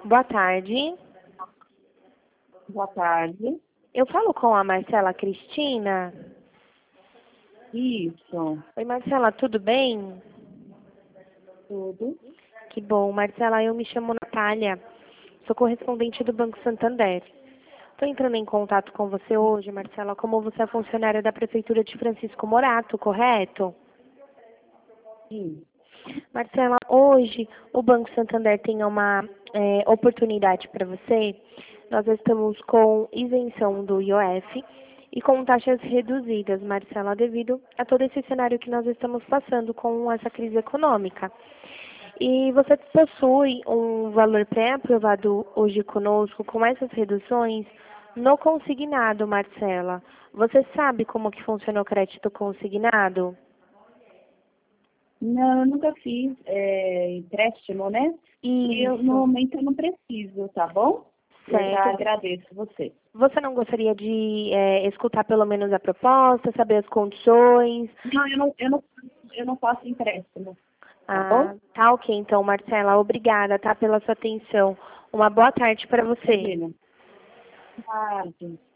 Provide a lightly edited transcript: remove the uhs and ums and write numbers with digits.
Boa tarde. Boa tarde. Eu falo com a Marcela Cristina. Isso, Oi, Marcela, tudo bem? tudo. Que bom. Marcela, eu me chamo Natália. Sou correspondente do Banco Santander. Estou entrando em contato com você hoje, Marcela, como você é funcionária da Prefeitura de Francisco Morato, correto? Sim. Marcela, hoje o Banco Santander tem uma oportunidade para você. Nós estamos com isenção do IOF e com taxas reduzidas, Marcela, devido a todo esse cenário que nós estamos passando com essa crise econômica. E você possui um valor pré-aprovado hoje conosco com essas reduções no consignado, Marcela. Você sabe como que funciona o crédito consignado? Não, eu nunca fiz empréstimo, né? E no Isso, momento eu não preciso, tá bom? Eu já certo. agradeço você. Você não gostaria de escutar pelo menos a proposta, saber as condições? Não, eu não faço empréstimo, tá Ah, bom? tá ok, então, Marcela. Obrigada, tá, pela sua atenção. Uma boa tarde para você. Imagina. Tarde.